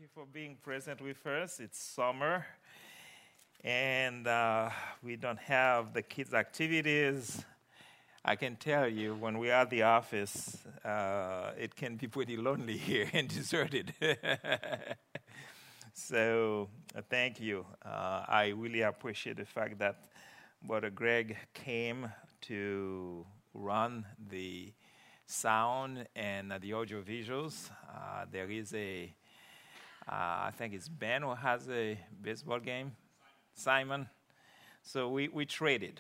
you for being present with us. It's summer, and we don't have the kids' activities. I can tell you, when we are at the office, it can be pretty lonely here and deserted. So, thank you. I really appreciate the fact that Brother Greg came to run the sound and the audio visuals. There is I think it's Ben who has a baseball game. Simon. So we traded.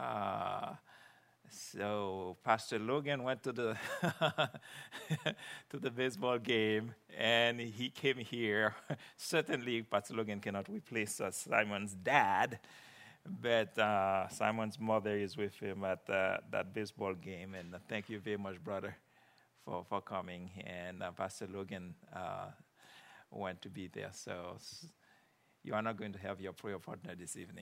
So Pastor Logan went to the to the baseball game, and he came here. Certainly, Pastor Logan cannot replace Simon's dad, but Simon's mother is with him at that baseball game. And thank you very much, brother, for coming. And Pastor Logan went to be there. So you are not going to have your prayer partner this evening.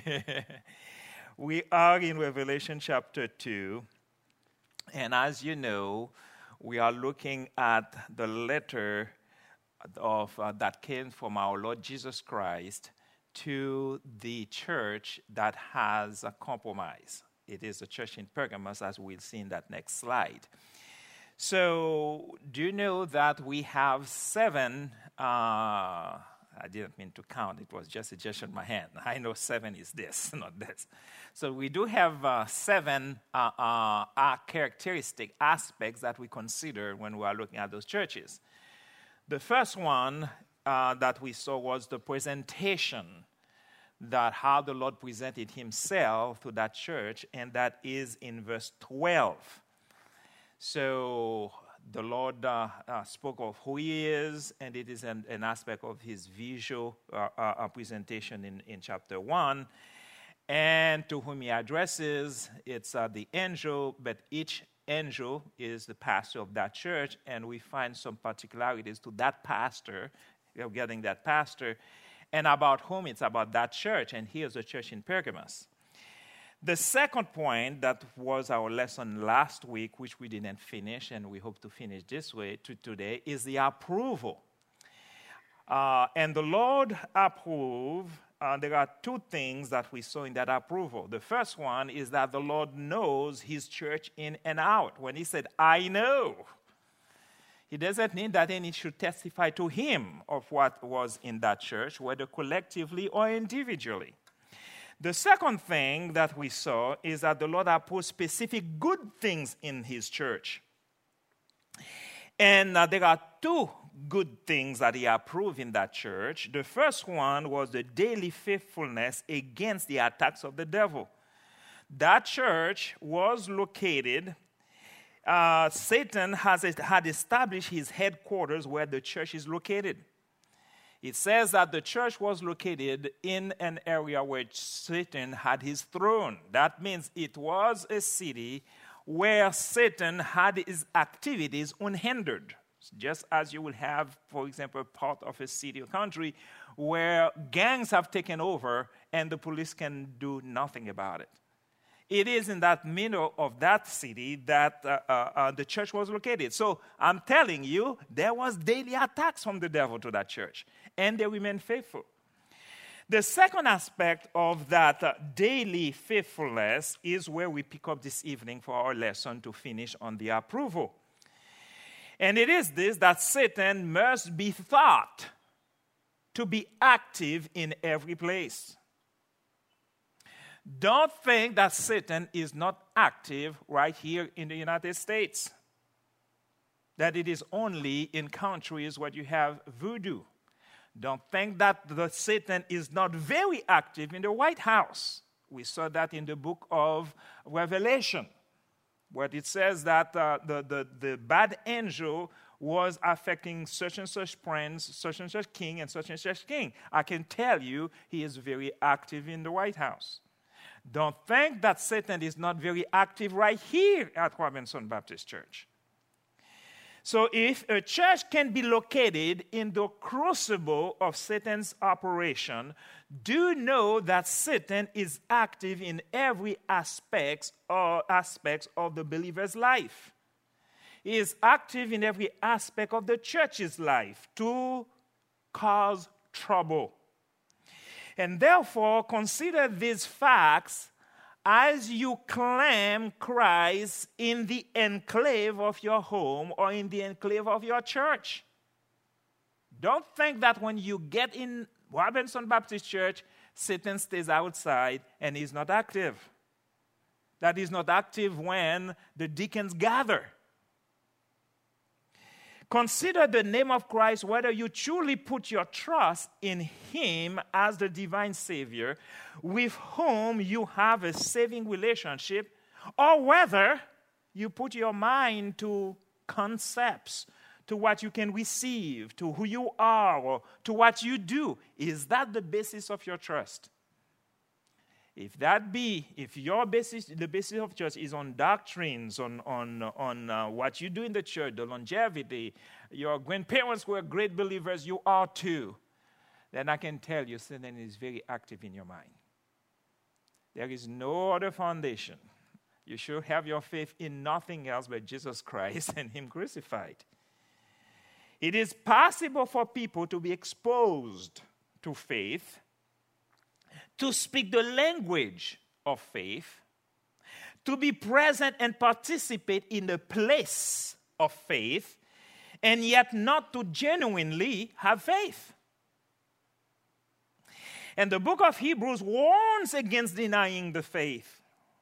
We are in Revelation chapter 2. And as you know, we are looking at the letter of that came from our Lord Jesus Christ to the church that has a compromise. It is the church in Pergamos, as we'll see in that next slide. So, do you know that we have 7, I didn't mean to count, it was just a gesture in my hand. I know 7 is this, not this. So we do have 7 characteristic aspects that we consider when we are looking at those churches. The first one that we saw was the presentation, that how the Lord presented himself to that church, and that is in verse 12. So the Lord spoke of who he is, and it is an aspect of his visual presentation in chapter 1. And to whom he addresses, it's the angel, but each angel is the pastor of that church, and we find some particularities to that pastor, regarding that pastor, and about whom it's about that church, and here's the church in Pergamos. The second point that was our lesson last week, which we didn't finish, and we hope to finish this way today, is the approval. And the Lord approved. There are 2 things that we saw in that approval. The first one is that the Lord knows his church in and out. When he said, I know, he doesn't mean that any should testify to him of what was in that church, whether collectively or individually. The second thing that we saw is that the Lord approved specific good things in his church. And there are 2 good things that he approved in that church. The first one was the daily faithfulness against the attacks of the devil. That church was located, Satan had established his headquarters where the church is located. It says that the church was located in an area where Satan had his throne. That means it was a city where Satan had his activities unhindered. Just as you will have, for example, part of a city or country where gangs have taken over and the police can do nothing about it. It is in that middle of that city that the church was located. So I'm telling you, there was daily attacks from the devil to that church, and they remained faithful. The second aspect of that daily faithfulness is where we pick up this evening for our lesson to finish on the approval. And it is this, that Satan must be thought to be active in every place. Don't think that Satan is not active right here in the United States. That it is only in countries where you have voodoo. Don't think that Satan is not very active in the White House. We saw that in the book of Revelation, where it says that the bad angel was affecting such and such prince, such and such king, and such king. I can tell you he is very active in the White House. Don't think that Satan is not very active right here at Robinson Baptist Church. So if a church can be located in the crucible of Satan's operation, do know that Satan is active in every aspects of the believer's life. He is active in every aspect of the church's life to cause trouble. And therefore, consider these facts as you claim Christ in the enclave of your home or in the enclave of your church. Don't think that when you get in Robinson Baptist Church, Satan stays outside and is not active. That is not active when the deacons gather. Consider the name of Christ, whether you truly put your trust in Him as the divine Savior with whom you have a saving relationship, or whether you put your mind to concepts, to what you can receive, to who you are, or to what you do. Is that the basis of your trust? If your basis, the basis of church is on doctrines, on what you do in the church, the longevity, your grandparents were great believers, you are too, then I can tell you Satan is very active in your mind. There is no other foundation. You should have your faith in nothing else but Jesus Christ and Him crucified. It is possible for people to be exposed to faith, to speak the language of faith, to be present and participate in the place of faith, and yet not to genuinely have faith. And the book of Hebrews warns against denying the faith.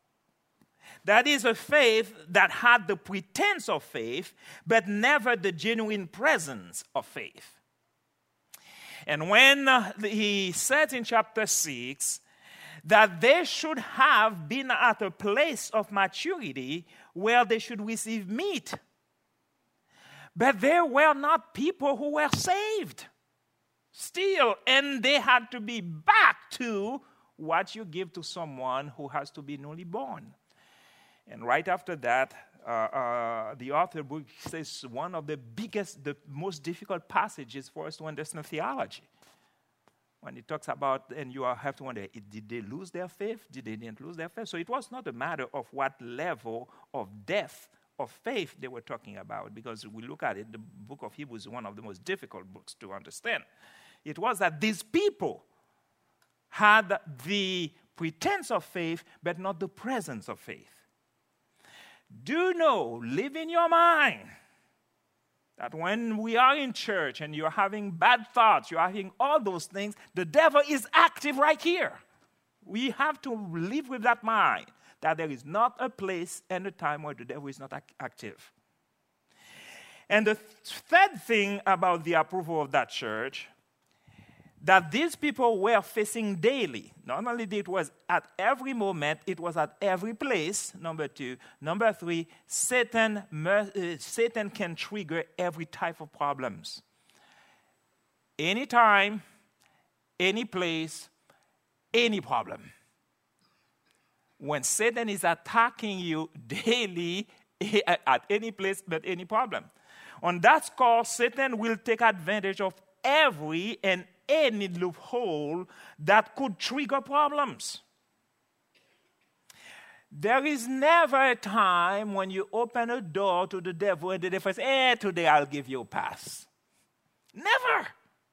That is a faith that had the pretense of faith, but never the genuine presence of faith. And when he said in chapter 6 that they should have been at a place of maturity where they should receive meat, but they were not people who were saved still, and they had to be back to what you give to someone who has to be newly born. And right after that, the author book says one of the most difficult passages for us to understand theology. When it talks about, and you have to wonder, did they lose their faith? Did they not lose their faith? So it was not a matter of what level of depth of faith they were talking about, because we look at it, the book of Hebrews is one of the most difficult books to understand. It was that these people had the pretense of faith, but not the presence of faith. Do know, live in your mind, that when we are in church and you're having bad thoughts, you're having all those things, the devil is active right here. We have to live with that mind, that there is not a place and a time where the devil is not active. And the third thing about the approval of that church, that these people were facing daily. Not only it was at every moment, it was at every place, number 2. Number 3, Satan can trigger every type of problems. Anytime, any place, any problem. When Satan is attacking you daily, at any place, but any problem. On that score, Satan will take advantage of every and any loophole that could trigger problems. There is never a time when you open a door to the devil and the devil says, today I'll give you a pass. Never.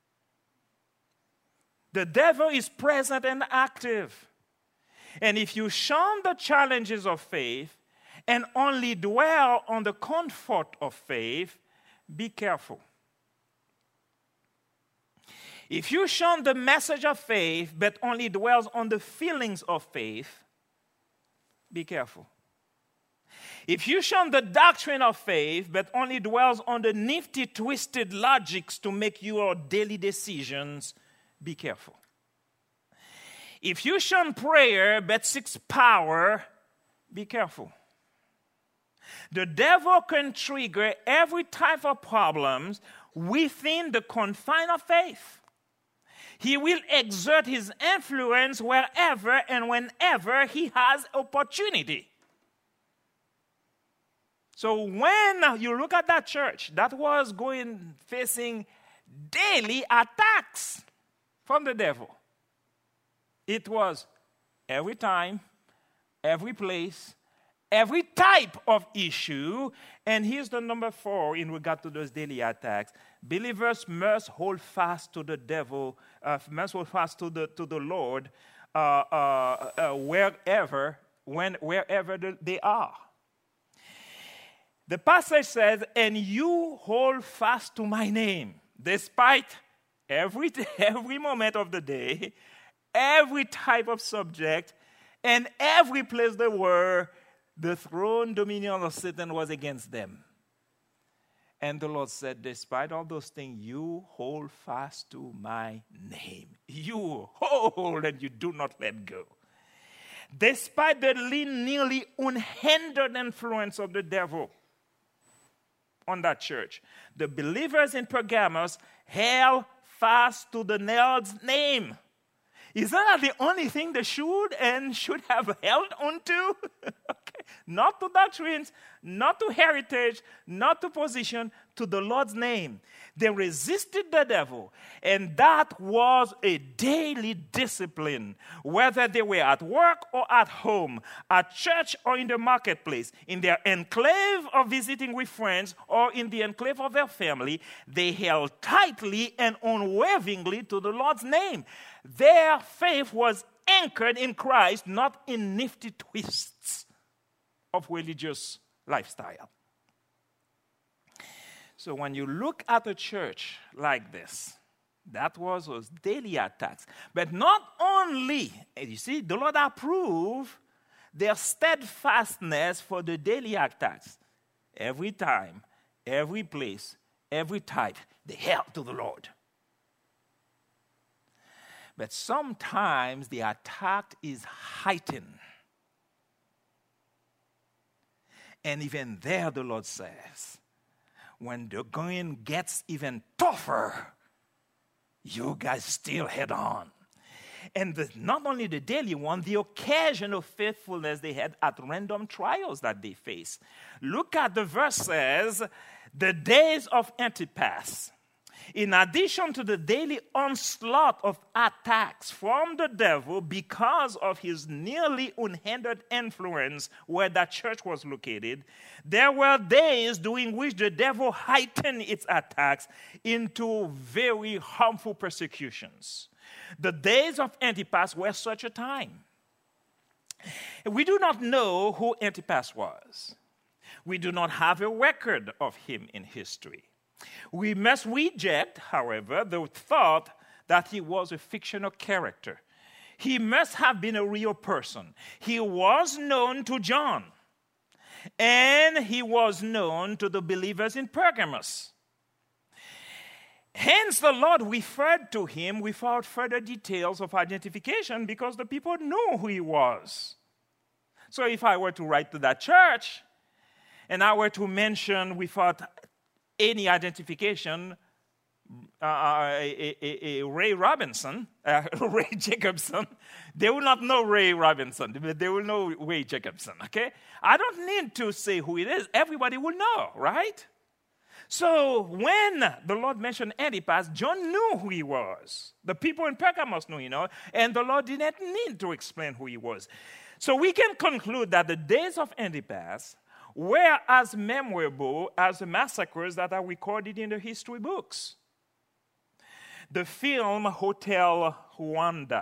The devil is present and active. And if you shun the challenges of faith and only dwell on the comfort of faith, be careful. If you shun the message of faith but only dwells on the feelings of faith, be careful. If you shun the doctrine of faith but only dwells on the nifty, twisted logics to make your daily decisions, be careful. If you shun prayer but seeks power, be careful. The devil can trigger every type of problems within the confine of faith. He will exert his influence wherever and whenever he has opportunity. So when you look at that church, that was facing daily attacks from the devil. It was every time, every place, every type of issue. And here's the number 4 in regard to those daily attacks. believers must hold fast to the devil, must hold fast to the Lord wherever they are. The passage says, and you hold fast to my name, despite every moment of the day, every type of subject, and every place they were, the throne dominion of Satan was against them. And the Lord said, despite all those things, you hold fast to my name. You hold and you do not let go. Despite the nearly unhindered influence of the devil on that church, the believers in Pergamos held fast to the Lord's name. Isn't that the only thing they should have held onto? Okay. Not to doctrines, not to heritage, not to position, to the Lord's name. They resisted the devil, and that was a daily discipline, whether they were at work or at home, at church or in the marketplace, in their enclave of visiting with friends or in the enclave of their family. They held tightly and unwaveringly to the Lord's name. Their faith was anchored in Christ, not in nifty twists of religious lifestyle. So when you look at a church like this, that was daily attacks. But not only, you see, the Lord approved their steadfastness for the daily attacks. Every time, every place, every type, they held to the Lord. But sometimes the attack is heightened. And even there, the Lord says, when the going gets even tougher, you guys still head on. And not only the daily one, the occasional faithfulness they had at random trials that they face. Look at the verse says, the days of Antipas. In addition to the daily onslaught of attacks from the devil because of his nearly unhindered influence where that church was located, there were days during which the devil heightened its attacks into very harmful persecutions. The days of Antipas were such a time. We do not know who Antipas was. We do not have a record of him in history. We must reject, however, the thought that he was a fictional character. He must have been a real person. He was known to John, and he was known to the believers in Pergamos. Hence, the Lord referred to him without further details of identification because the people knew who he was. So if I were to write to that church, and I were to mention without any identification, Ray Robinson, Ray Jacobson, they will not know Ray Robinson, but they will know Ray Jacobson, okay? I don't need to say who it is. Everybody will know, right? So when the Lord mentioned Antipas, John knew who he was. The people in Pergamos knew, and the Lord didn't need to explain who he was. So we can conclude that the days of Antipas were as memorable as the massacres that are recorded in the history books. The film Hotel Rwanda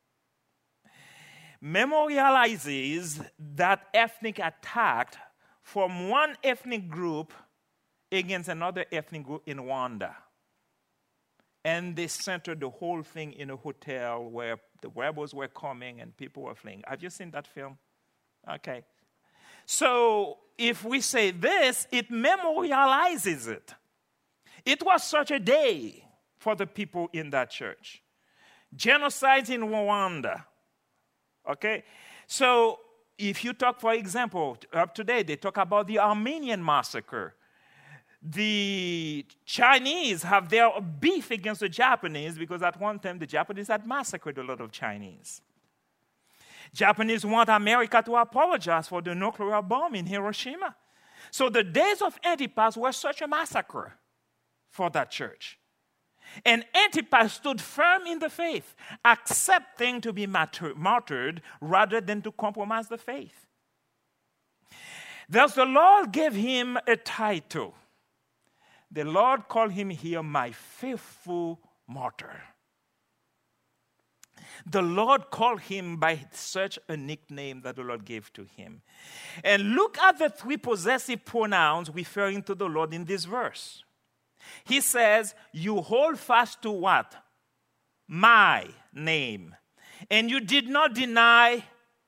memorializes that ethnic attack from one ethnic group against another ethnic group in Rwanda. And they centered the whole thing in a hotel where the rebels were coming and people were fleeing. Have you seen that film? Okay. So if we say this, it memorializes it. It was such a day for the people in that church. Genocide in Rwanda. Okay? So if you talk, for example, up today, they talk about the Armenian massacre. The Chinese have their beef against the Japanese because at one time the Japanese had massacred a lot of Chinese. Japanese want America to apologize for the nuclear bomb in Hiroshima. So the days of Antipas were such a massacre for that church. And Antipas stood firm in the faith, accepting to be martyred rather than to compromise the faith. Thus the Lord gave him a title The Lord called him here my faithful martyr. The Lord called him by such a nickname that the Lord gave to him. And look at the three possessive pronouns referring to the Lord in this verse. He says, you hold fast to what? My name. And you did not deny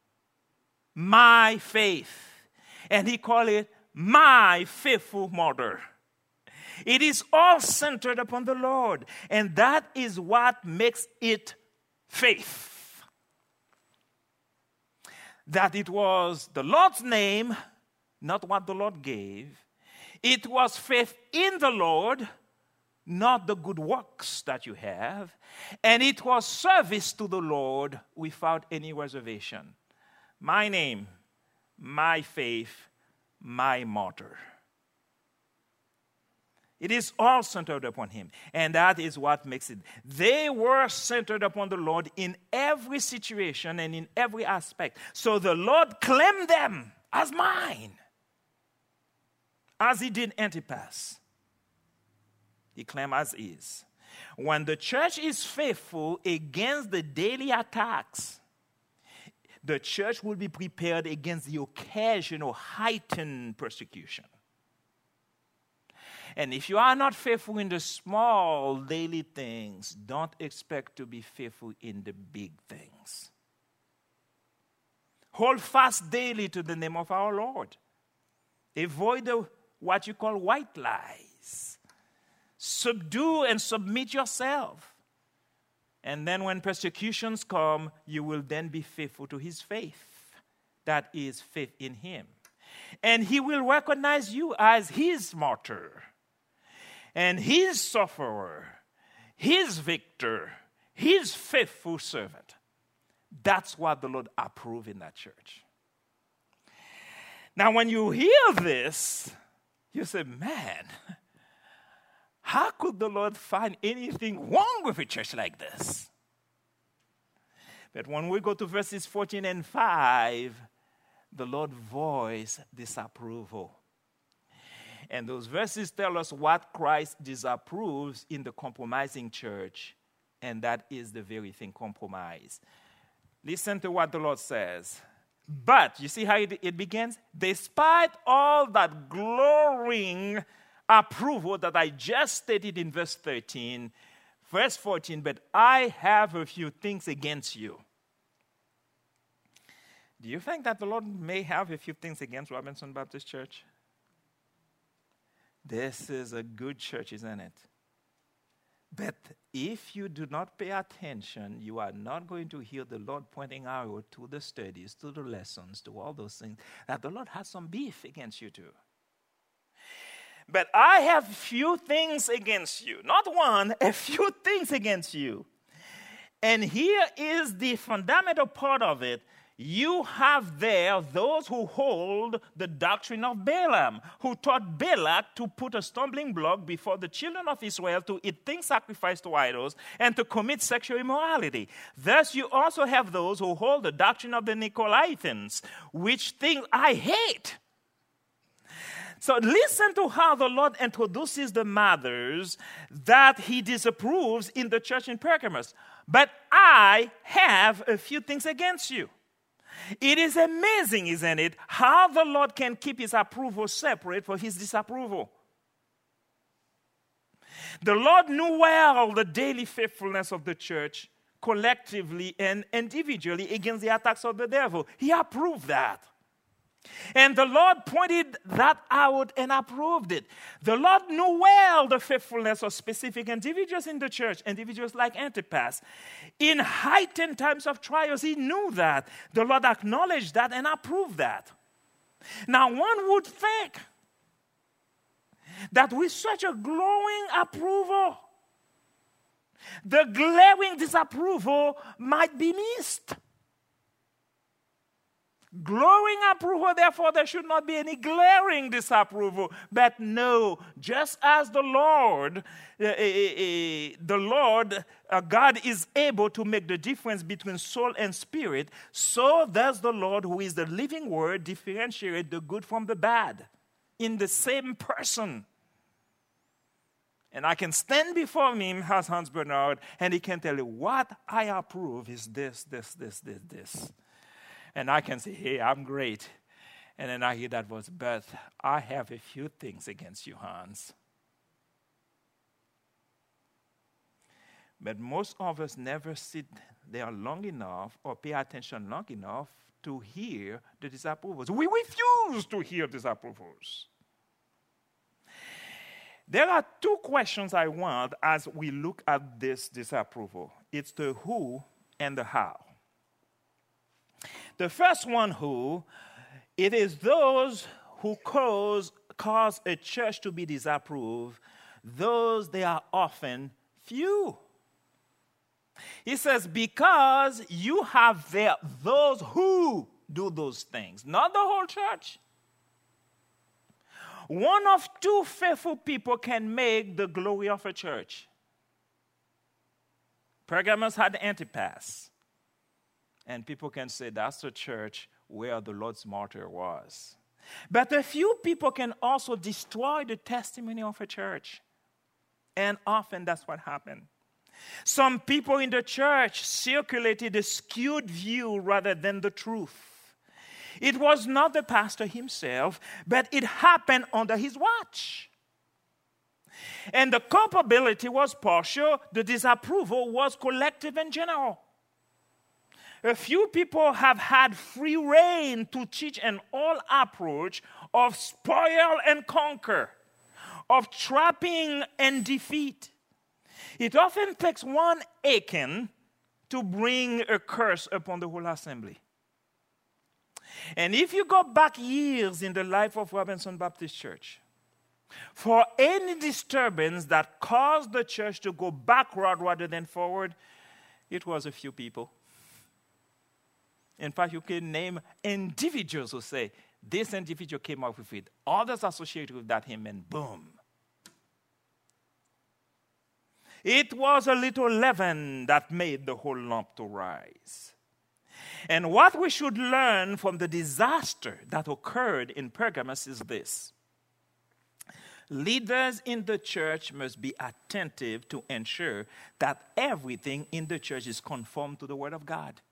my faith. And he called it my faithful martyr. It is all centered upon the Lord. And that is what makes it faith. That it was the Lord's name, not what the Lord gave. It was faith in the Lord, not the good works that you have. And it was service to the Lord without any reservation. My name, my faith, my martyr. It is all centered upon him. And that is what makes it. They were centered upon the Lord in every situation and in every aspect. So the Lord claimed them as mine. As he did Antipas. He claimed as his. When the church is faithful against the daily attacks, the church will be prepared against the occasional heightened persecution. And if you are not faithful in the small daily things, don't expect to be faithful in the big things. Hold fast daily to the name of our Lord. Avoid what you call white lies. Subdue and submit yourself. And then when persecutions come, you will then be faithful to his faith. That is faith in him. And he will recognize you as his martyr. And his sufferer, his victor, his faithful servant. That's what the Lord approved in that church. Now, when you hear this, you say, man, how could the Lord find anything wrong with a church like this? But when we go to verses 14 and 5, the Lord voiced disapproval. And those verses tell us what Christ disapproves in the compromising church, and that is the very thing, compromise. Listen to what the Lord says. But, you see how it begins? Despite all that glowing approval that I just stated in verse 13, verse 14, but I have a few things against you. Do you think that the Lord may have a few things against Robinson Baptist Church? This is a good church, isn't it? But if you do not pay attention, you are not going to hear the Lord pointing out to the studies, to the lessons, to all those things, that the Lord has some beef against you too. But I have few things against you. Not one, a few things against you. And here is the fundamental part of it. You have there those who hold the doctrine of Balaam, who taught Balak to put a stumbling block before the children of Israel to eat things sacrificed to idols and to commit sexual immorality. Thus, you also have those who hold the doctrine of the Nicolaitans, which thing I hate. So listen to how the Lord introduces the matters that he disapproves in the church in Pergamos. But I have a few things against you. It is amazing, isn't it, how the Lord can keep his approval separate from his disapproval. The Lord knew well the daily faithfulness of the church, collectively and individually, against the attacks of the devil. He approved that. And the Lord pointed that out and approved it. The Lord knew well the faithfulness of specific individuals in the church, individuals like Antipas. In heightened times of trials, he knew that. The Lord acknowledged that and approved that. Now, one would think that with such a glowing approval, the glaring disapproval might be missed. Glowing approval, therefore, there should not be any glaring disapproval. But no, just as the Lord, God is able to make the difference between soul and spirit, so does the Lord, who is the living word, differentiate the good from the bad in the same person. And I can stand before him as Hans Bernard, and he can tell you, what I approve is this. And I can say, hey, I'm great. And then I hear that voice, but I have a few things against you, Hans. But most of us never sit there long enough or pay attention long enough to hear the disapprovals. We refuse to hear disapprovals. There are two questions I want as we look at this disapproval. It's the who and the how. The first one, who, it is those who cause a church to be disapproved, those they are often few. He says, because you have there those who do those things, not the whole church. One of two faithful people can make the glory of a church. Pergamos had Antipas. And people can say that's the church where the Lord's martyr was. But a few people can also destroy the testimony of a church. And often that's what happened. Some people in the church circulated a skewed view rather than the truth. It was not the pastor himself, but it happened under his watch. And the culpability was partial, the disapproval was collective and general. A few people have had free rein to teach an old approach of spoil and conquer, of trapping and defeat. It often takes one Achan to bring a curse upon the whole assembly. And if you go back years in the life of Robinson Baptist Church, for any disturbance that caused the church to go backward rather than forward, it was a few people. In fact, you can name individuals who say, this individual came up with it. Others associated with that hymn, and boom. It was a little leaven that made the whole lump to rise. And what we should learn from the disaster that occurred in Pergamos is this. Leaders in the church must be attentive to ensure that everything in the church is conformed to the Word of God.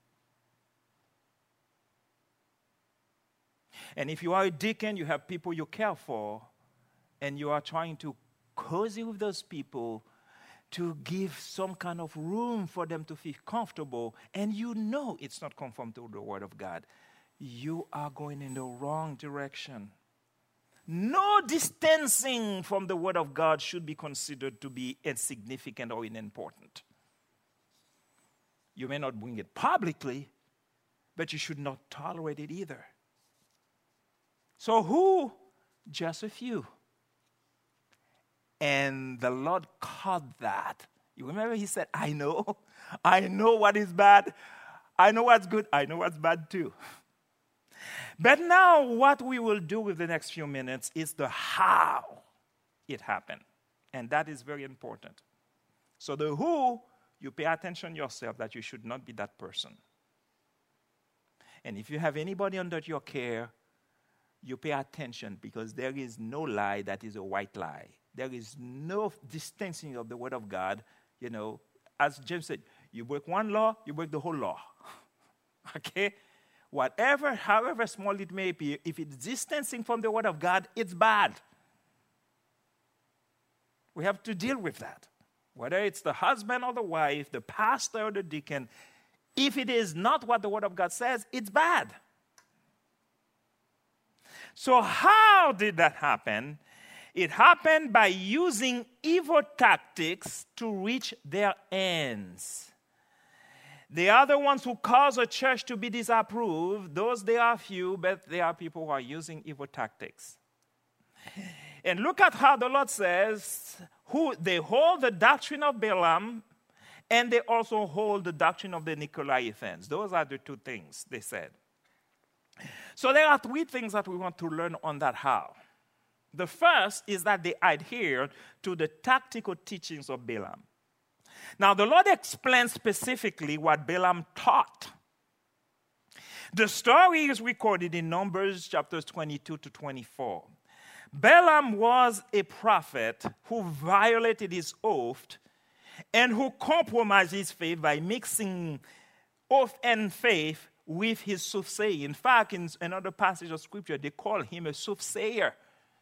And if you are a deacon, you have people you care for, and you are trying to cozy with those people to give some kind of room for them to feel comfortable, and you know it's not conformed to the Word of God, you are going in the wrong direction. No distancing from the Word of God should be considered to be insignificant or unimportant. You may not bring it publicly, but you should not tolerate it either. So who? Just a few. And the Lord caught that. You remember he said, I know what is bad. I know what's good. I know what's bad too. But now what we will do with the next few minutes is the how it happened. And that is very important. So the who, you pay attention yourself that you should not be that person. And if you have anybody under your care, you pay attention, because there is no lie that is a white lie. There is no distancing of the Word of God. You know, as James said, you break one law, you break the whole law. Okay? Whatever, however small it may be, if it's distancing from the Word of God, it's bad. We have to deal with that. Whether it's the husband or the wife, the pastor or the deacon, if it is not what the Word of God says, it's bad. So how did that happen? It happened by using evil tactics to reach their ends. They are the ones who cause a church to be disapproved. Those, they are few, but they are people who are using evil tactics. And look at how the Lord says, who they hold the doctrine of Balaam, and they also hold the doctrine of the Nicolaitans. Those are the two things they said. So there are three things that we want to learn on that how. The first is that they adhered to the tactical teachings of Balaam. Now, the Lord explains specifically what Balaam taught. The story is recorded in Numbers chapters 22 to 24. Balaam was a prophet who violated his oath and who compromised his faith by mixing oath and faith with his soothsaying. In fact, in another passage of Scripture, they call him a soothsayer.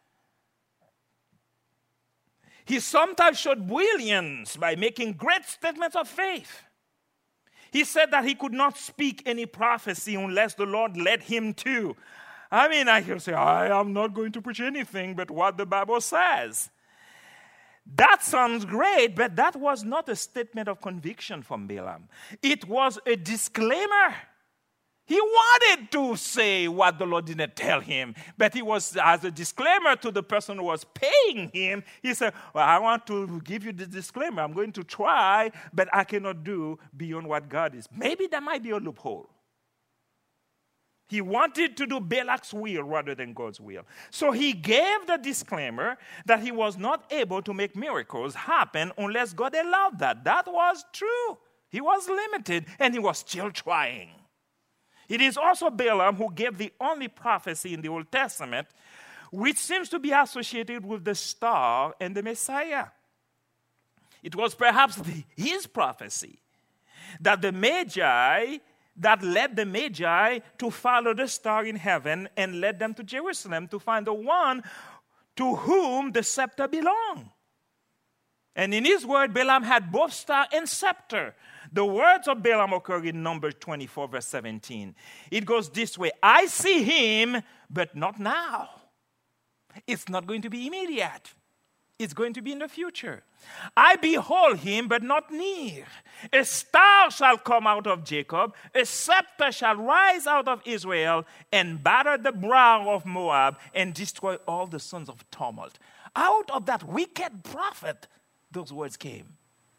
He sometimes showed brilliance by making great statements of faith. He said that he could not speak any prophecy unless the Lord led him to. I mean, I can say, I am not going to preach anything but what the Bible says. That sounds great, but that was not a statement of conviction from Balaam. It was a disclaimer. He wanted to say what the Lord didn't tell him, but he was, as a disclaimer to the person who was paying him, he said, well, I want to give you the disclaimer. I'm going to try, but I cannot do beyond what God is. Maybe there might be a loophole. He wanted to do Balak's will rather than God's will. So he gave the disclaimer that he was not able to make miracles happen unless God allowed that. That was true. He was limited, and he was still trying. It is also Balaam who gave the only prophecy in the Old Testament which seems to be associated with the star and the Messiah. It was perhaps his prophecy that led the Magi to follow the star in heaven and led them to Jerusalem to find the one to whom the scepter belonged. And in his word, Balaam had both star and scepter. The words of Balaam occur in Numbers 24, verse 17. It goes this way: I see him, but not now. It's not going to be immediate. It's going to be in the future. I behold him, but not near. A star shall come out of Jacob, a scepter shall rise out of Israel, and batter the brow of Moab, and destroy all the sons of tumult. Out of that wicked prophet, those words came.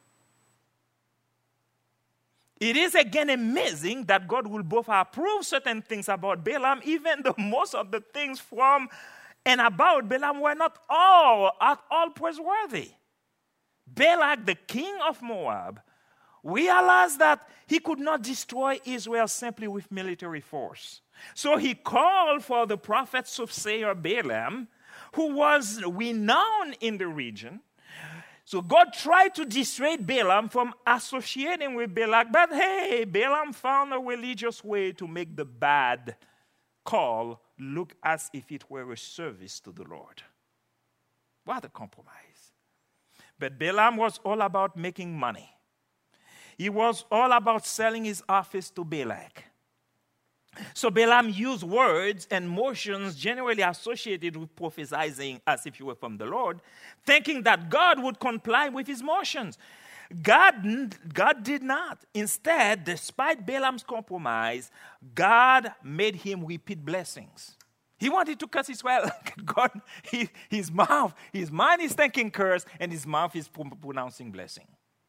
It is again amazing that God will both approve certain things about Balaam, even though most of the things from and about Balaam were not at all praiseworthy. Balak, the king of Moab, realized that he could not destroy Israel simply with military force. So he called for the prophet soothsayer Balaam, who was renowned in the region. So God tried to dissuade Balaam from associating with Balak, but hey, Balaam found a religious way to make the bad call look as if it were a service to the Lord. What a compromise. But Balaam was all about making money. He was all about selling his office to Balak. So Balaam used words and motions generally associated with prophesying as if you were from the Lord, thinking that God would comply with his motions. God did not. Instead, despite Balaam's compromise, God made him repeat blessings. He wanted to curse Israel. God, his mind is thinking curse, and his mouth is pronouncing blessing.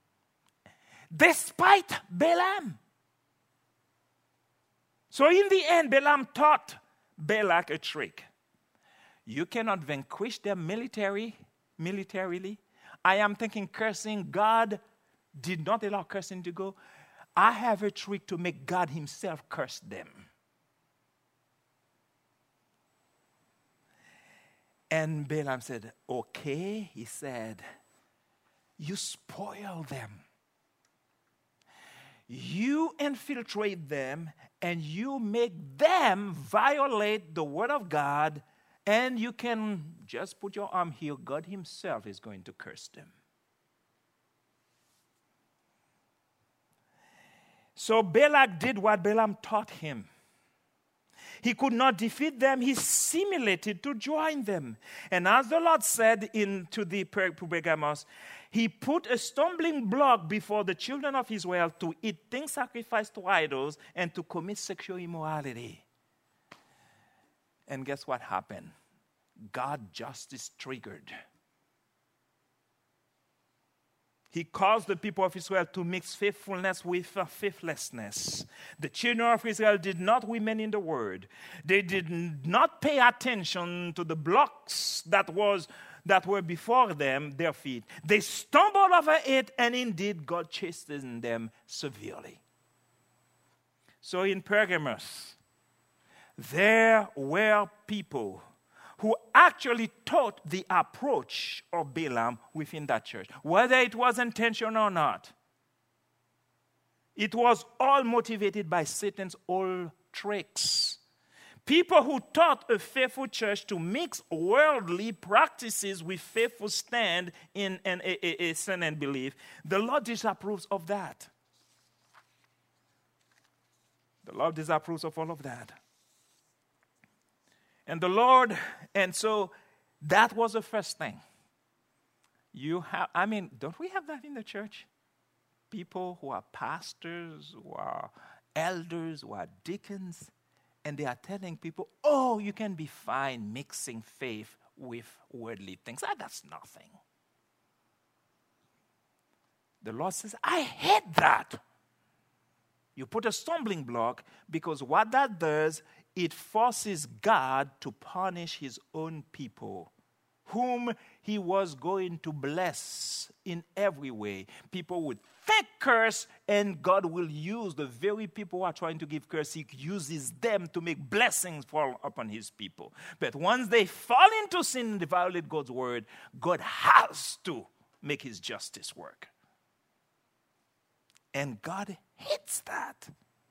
Despite Balaam. So in the end, Balaam taught Balak a trick. You cannot vanquish them militarily. I am thinking cursing. God did not allow cursing to go. I have a trick to make God himself curse them. And Balaam said, okay. He said, you spoil them. You infiltrate them, and you make them violate the word of God, and you can just put your arm here. God himself is going to curse them. So Balak did what Balaam taught him. He could not defeat them. He simulated to join them. And as the Lord said to the Pergamos, he put a stumbling block before the children of Israel to eat things sacrificed to idols and to commit sexual immorality. And guess what happened? God's justice triggered. He caused the people of Israel to mix faithfulness with faithlessness. The children of Israel did not remain in the word. They did not pay attention to the blocks that were before them, their feet. They stumbled over it, and indeed God chastened them severely. So in Pergamos, there were people who actually taught the approach of Balaam within that church, whether it was intentional or not. It was all motivated by Satan's old tricks. People who taught a faithful church to mix worldly practices with faithful stand in a sin and belief, the Lord disapproves of that. The Lord disapproves of all of that. And so that was the first thing. Don't we have that in the church? People who are pastors, who are elders, who are deacons, and they are telling people, oh, you can be fine mixing faith with worldly things. That's nothing. The Lord says, I hate that. You put a stumbling block because what that does, it forces God to punish his own people, whom he was going to bless in every way. People would think curse, and God will use the very people who are trying to give curse. He uses them to make blessings fall upon his people. But once they fall into sin and violate God's word, God has to make his justice work. And God hates that.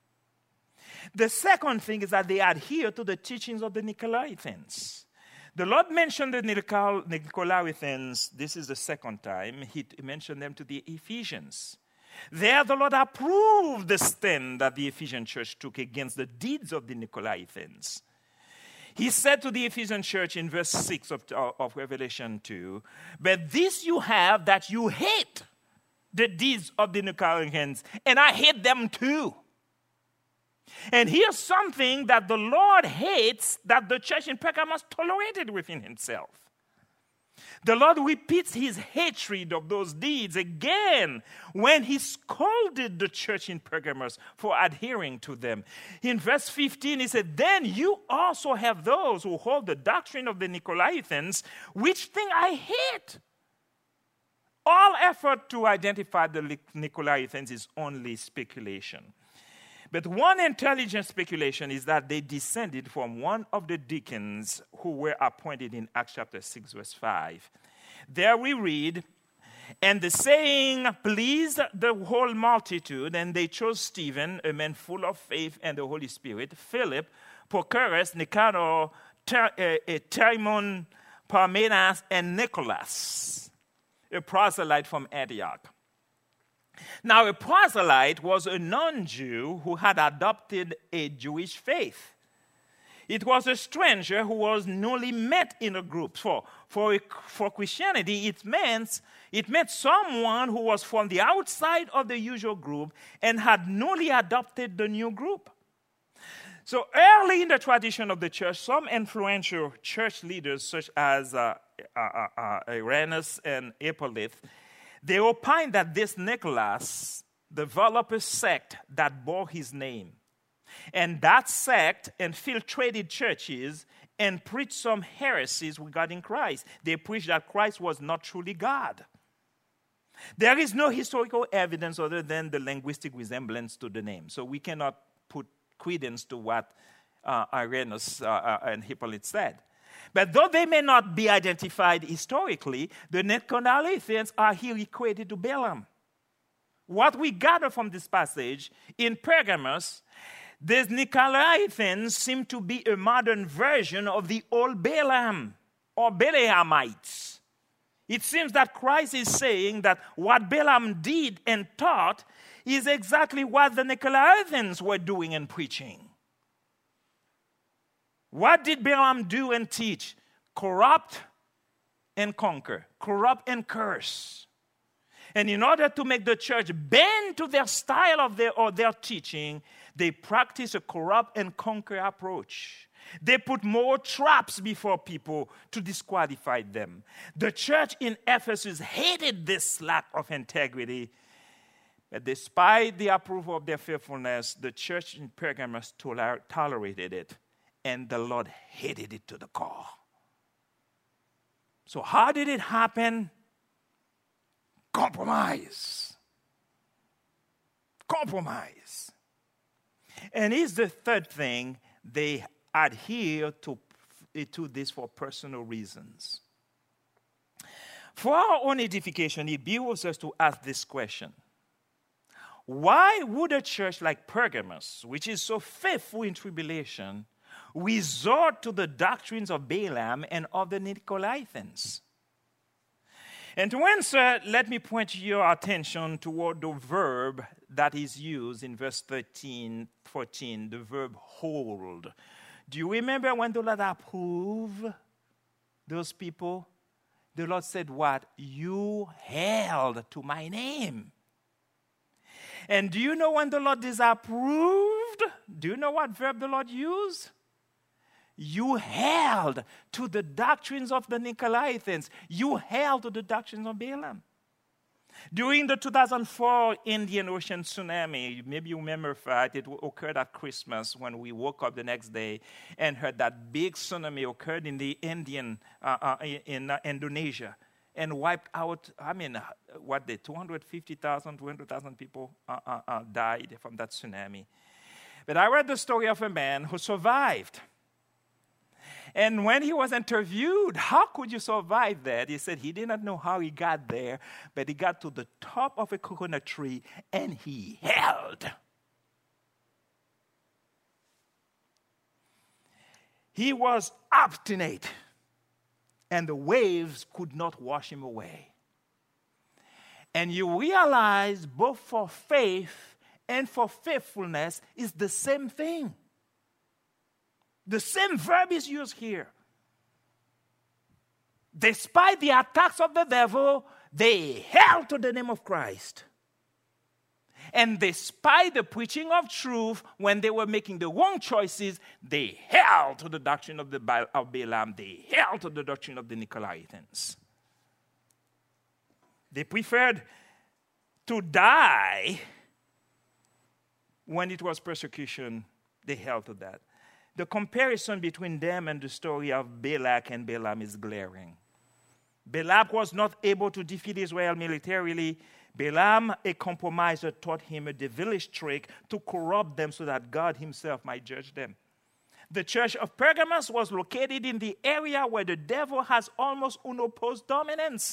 The second thing is that they adhere to the teachings of the Nicolaitans. The Lord mentioned the Nicolaitans, this is the second time, he mentioned them to the Ephesians. There the Lord approved the stand that the Ephesian church took against the deeds of the Nicolaitans. He said to the Ephesian church in verse 6 of Revelation 2, but this you have, that you hate the deeds of the Nicolaitans, and I hate them too. And here's something that the Lord hates that the church in Pergamos tolerated within himself. The Lord repeats his hatred of those deeds again when he scolded the church in Pergamos for adhering to them. In verse 15, he said, then you also have those who hold the doctrine of the Nicolaitans, which thing I hate. All effort to identify the Nicolaitans is only speculation. But one intelligent speculation is that they descended from one of the deacons who were appointed in Acts chapter 6, verse 5. There we read, and the saying pleased the whole multitude, and they chose Stephen, a man full of faith and the Holy Spirit, Philip, Prochorus, Nicanor, Timon, Parmenas, and Nicholas, a proselyte from Antioch. Now, a proselyte was a non-Jew who had adopted a Jewish faith. It was a stranger who was newly met in a group. For Christianity, it meant someone who was from the outside of the usual group and had newly adopted the new group. So early in the tradition of the church, some influential church leaders such as Irenaeus and Hippolytus, they opined that this Nicholas developed a sect that bore his name. And that sect infiltrated churches and preached some heresies regarding Christ. They preached that Christ was not truly God. There is no historical evidence other than the linguistic resemblance to the name. So we cannot put credence to what Irenaeus and Hippolytus said. But though they may not be identified historically, the Nicolaitans are here equated to Balaam. What we gather from this passage, in Pergamos, these Nicolaitans seem to be a modern version of the old Balaam, or Balaamites. It seems that Christ is saying that what Balaam did and taught is exactly what the Nicolaitans were doing and preaching. What did Balaam do and teach? Corrupt and conquer. Corrupt and curse. And in order to make the church bend to their style of their teaching, they practice a corrupt and conquer approach. They put more traps before people to disqualify them. The church in Ephesus hated this lack of integrity. But despite the approval of their faithfulness, the church in Pergamos tolerated it. And the Lord hated it to the core. So how did it happen? Compromise. Compromise. And here's the third thing. They adhere to to this for personal reasons. For our own edification, it behooves us to ask this question. Why would a church like Pergamos, which is so faithful in tribulation, resort to the doctrines of Balaam and of the Nicolaitans? And to answer, let me point your attention toward the verb that is used in verse 14, the verb hold. Do you remember when the Lord approved those people? The Lord said what? You held to my name. And do you know when the Lord disapproved? Do you know what verb the Lord used? You held to the doctrines of the Nicolaitans. You held to the doctrines of Balaam. During the 2004 Indian Ocean tsunami, maybe you remember that it occurred at Christmas when we woke up the next day and heard that big tsunami occurred in the in Indonesia and wiped out, 250,000, 200,000 people died from that tsunami. But I read the story of a man who survived. And when he was interviewed, how could you survive that? He said he did not know how he got there, but he got to the top of a coconut tree and he held. He was obstinate, and the waves could not wash him away. And you realize both for faith and for faithfulness is the same thing. The same verb is used here. Despite the attacks of the devil, they held to the name of Christ. And despite the preaching of truth, when they were making the wrong choices, they held to the doctrine of Balaam. They held to the doctrine of the Nicolaitans. They preferred to die when it was persecution. They held to that. The comparison between them and the story of Balak and Balaam is glaring. Balak was not able to defeat Israel militarily. Balaam, a compromiser, taught him a devilish trick to corrupt them so that God himself might judge them. The church of Pergamos was located in the area where the devil has almost unopposed dominance.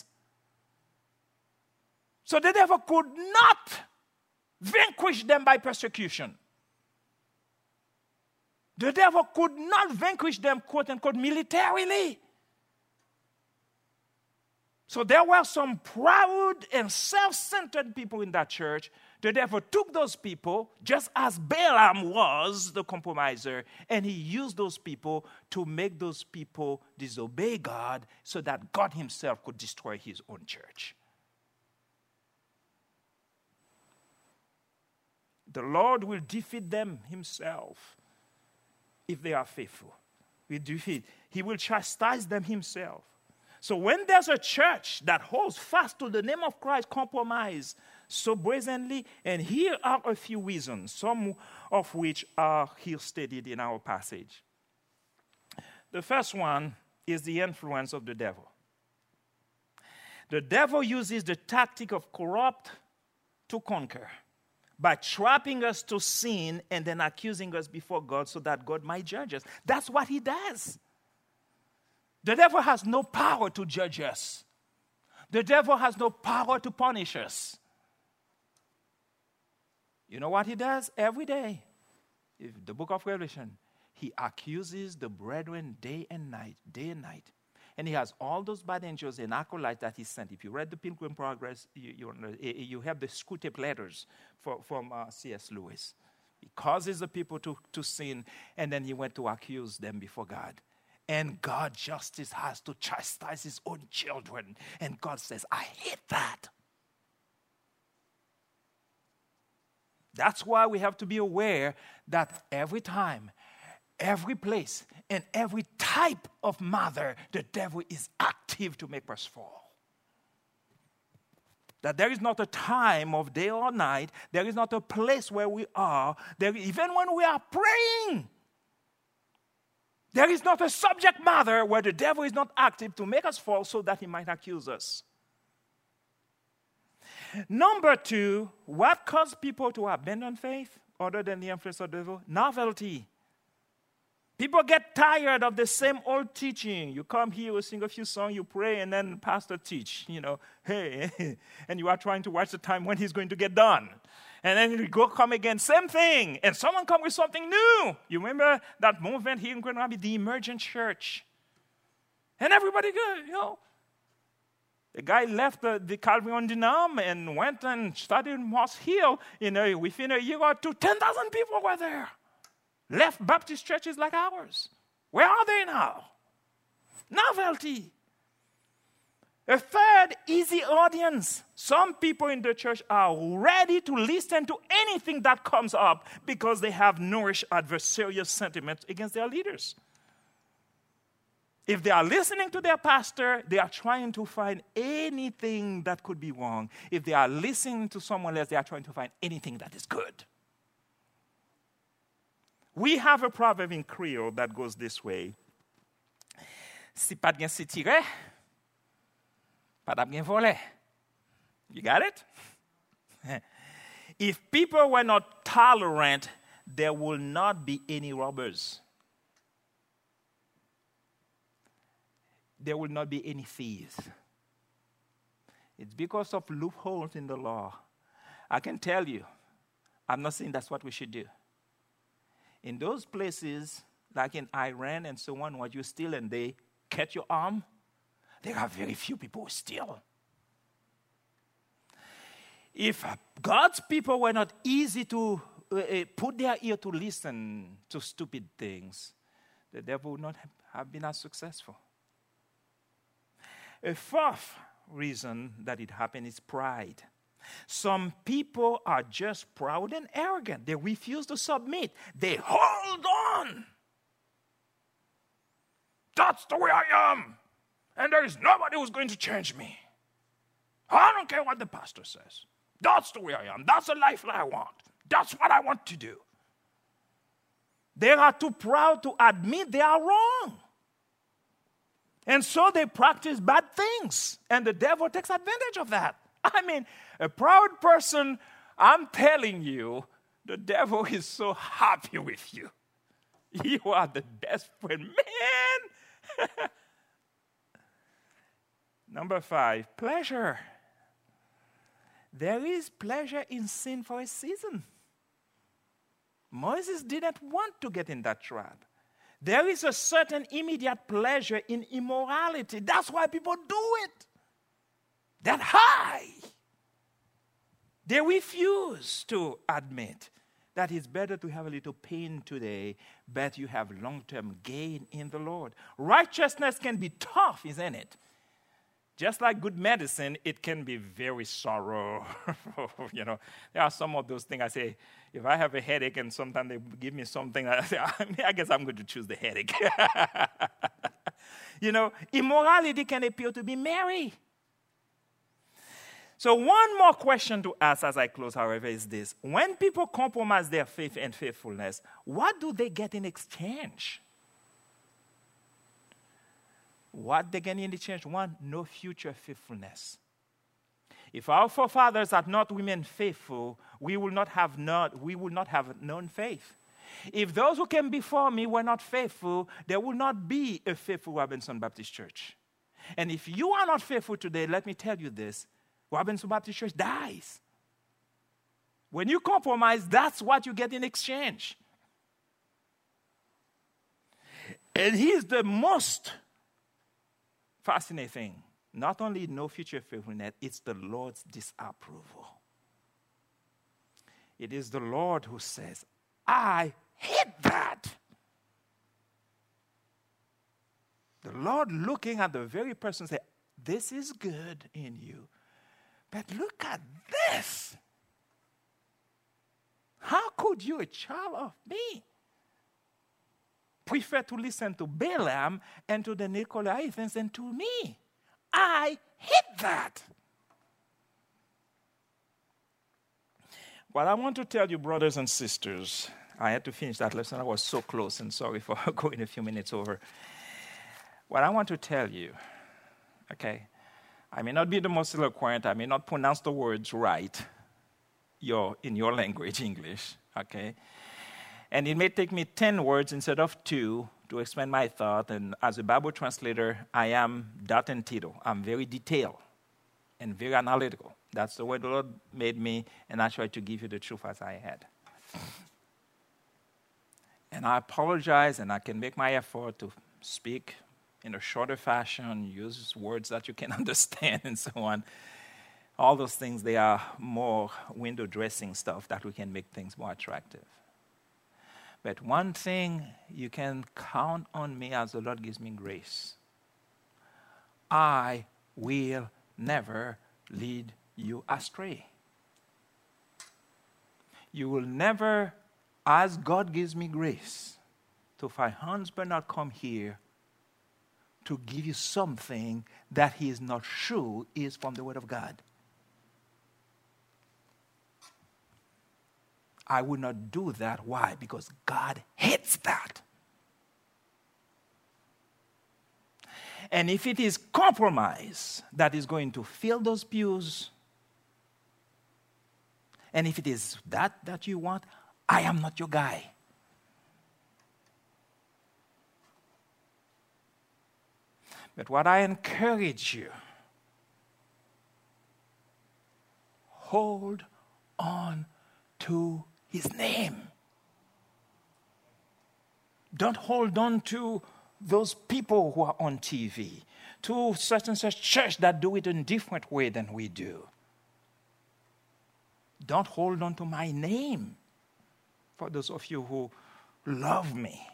So the devil could not vanquish them by persecution. The devil could not vanquish them, quote unquote, militarily. So there were some proud and self-centered people in that church. The devil took those people, just as Balaam was the compromiser, and he used those people to make those people disobey God so that God himself could destroy his own church. The Lord will defeat them himself. If they are faithful, he will chastise them himself. So when there's a church that holds fast to the name of Christ, compromise so brazenly, and here are a few reasons, some of which are here stated in our passage. The first one is the influence of the devil. The devil uses the tactic of corrupt to conquer, by trapping us to sin and then accusing us before God so that God might judge us. That's what he does. The devil has no power to judge us. The devil has no power to punish us. You know what he does every day? In the book of Revelation, he accuses the brethren day and night. And he has all those bad angels and acolytes that he sent. If you read the Pilgrim Progress, you have the Screwtape letters from C.S. Lewis. He causes the people to sin, and then he went to accuse them before God. And God justice has to chastise his own children. And God says, I hate that. That's why we have to be aware that every time, every place, and every type of mother, the devil is active to make us fall. That there is not a time of day or night, there is not a place where we are, even when we are praying, there is not a subject matter where the devil is not active to make us fall so that he might accuse us. Number two, what caused people to abandon faith other than the influence of the devil? Novelty. People get tired of the same old teaching. You come here, you sing a few songs, you pray, and then the pastor teach, hey, and you are trying to watch the time when he's going to get done. And then you go come again, same thing. And someone come with something new. You remember that movement here in Grand Rapids, the Emergent Church? And everybody go, The guy left the Calvary on Denham and went and studied Moss Hill. Within a year or two, 10,000 people were there. Left Baptist churches like ours. Where are they now? Novelty. A third, easy audience. Some people in the church are ready to listen to anything that comes up because they have nourished adversarial sentiments against their leaders. If they are listening to their pastor, they are trying to find anything that could be wrong. If they are listening to someone else, they are trying to find anything that is good. We have a proverb in Creole that goes this way. Si pas gen si tire, pas gen vole. You got it? If people were not tolerant, there will not be any robbers. There will not be any thieves. It's because of loopholes in the law. I can tell you, I'm not saying that's what we should do. In those places, like in Iran and so on, when you steal and they catch your arm, there are very few people who steal. If God's people were not easy to put their ear to listen to stupid things, the devil would not have been as successful. A fourth reason that it happened is pride. Some people are just proud and arrogant. They refuse to submit. They hold on. That's the way I am. And there is nobody who's going to change me. I don't care what the pastor says. That's the way I am. That's the life that I want. That's what I want to do. They are too proud to admit they are wrong. And so they practice bad things. And the devil takes advantage of that. I mean, a proud person, I'm telling you, the devil is so happy with you. You are the best friend. Man! Number 5, pleasure. There is pleasure in sin for a season. Moses didn't want to get in that trap. There is a certain immediate pleasure in immorality. That's why people do it. That high. They refuse to admit that it's better to have a little pain today, but you have long-term gain in the Lord. Righteousness can be tough, isn't it? Just like good medicine, it can be very sorrow. There are some of those things I say, if I have a headache and sometimes they give me something, I say, I guess I'm going to choose the headache. Immorality can appear to be merry. So one more question to ask as I close, however, is this. When people compromise their faith and faithfulness, what do they get in exchange? What they get in exchange? One, no future faithfulness. If our forefathers had not remained faithful, we would not have known faith. If those who came before me were not faithful, there will not be a faithful Robinson Baptist Church. And if you are not faithful today, let me tell you this, Robinson Baptist Church dies. When you compromise, that's what you get in exchange. And here's the most fascinating thing. Not only no future faithfulness, it's the Lord's disapproval. It is the Lord who says, I hate that. The Lord looking at the very person says, this is good in you. But look at this. How could you, a child of me, prefer to listen to Balaam and to the Nicolaitans than to me? I hate that. What I want to tell you, brothers and sisters, I had to finish that lesson. I was so close, and sorry for going a few minutes over. What I want to tell you, okay, I may not be the most eloquent, I may not pronounce the words right in your language, English, okay? And it may take me 10 words instead of 2 to explain my thought. And as a Bible translator, I am Dot and Tito. I'm very detailed and very analytical. That's the way the Lord made me, and I try to give you the truth as I had. And I apologize, and I can make my effort to speak in a shorter fashion, use words that you can understand, and so on. All those things, they are more window dressing stuff that we can make things more attractive. But one thing you can count on me as the Lord gives me grace. I will never lead you astray. You will never, as God gives me grace, to find Hans Bernard come here to give you something that he is not sure is from the Word of God. I would not do that. Why? Because God hates that. And if it is compromise that is going to fill those pews, and if it is that you want, I am not your guy. But what I encourage you, hold on to His name. Don't hold on to those people who are on TV, to such and such church that do it in a different way than we do. Don't hold on to my name. For those of you who love me,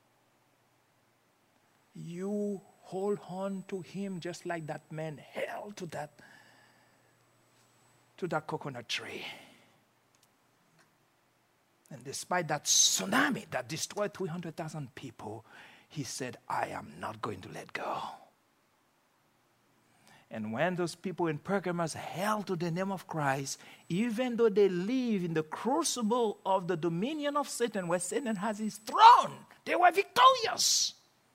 you hold on to Him just like that man held to that coconut tree. And despite that tsunami that destroyed 300,000 people, he said, I am not going to let go. And when those people in Pergamos held to the name of Christ, even though they live in the crucible of the dominion of Satan, where Satan has his throne, they were victorious.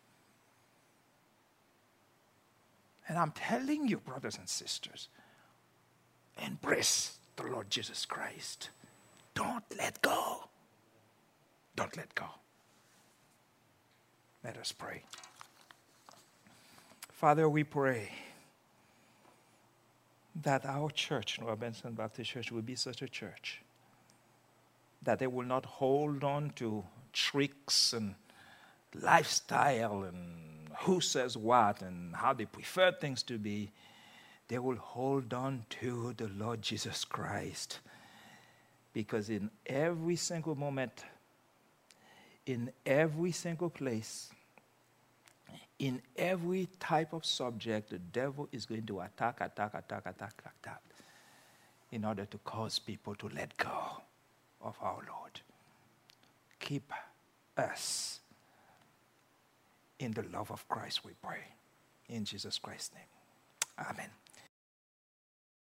And I'm telling you, brothers and sisters, embrace the Lord Jesus Christ. Don't let go. Don't let go. Let us pray. Father, we pray that our church, Noah Benson Baptist Church, will be such a church that they will not hold on to tricks and lifestyle and who says what and how they prefer things to be. They will hold on to the Lord Jesus Christ. Because in every single moment, in every single place, in every type of subject, the devil is going to attack in order to cause people to let go of our Lord. Keep us in the love of Christ, we pray. In Jesus Christ's name. Amen.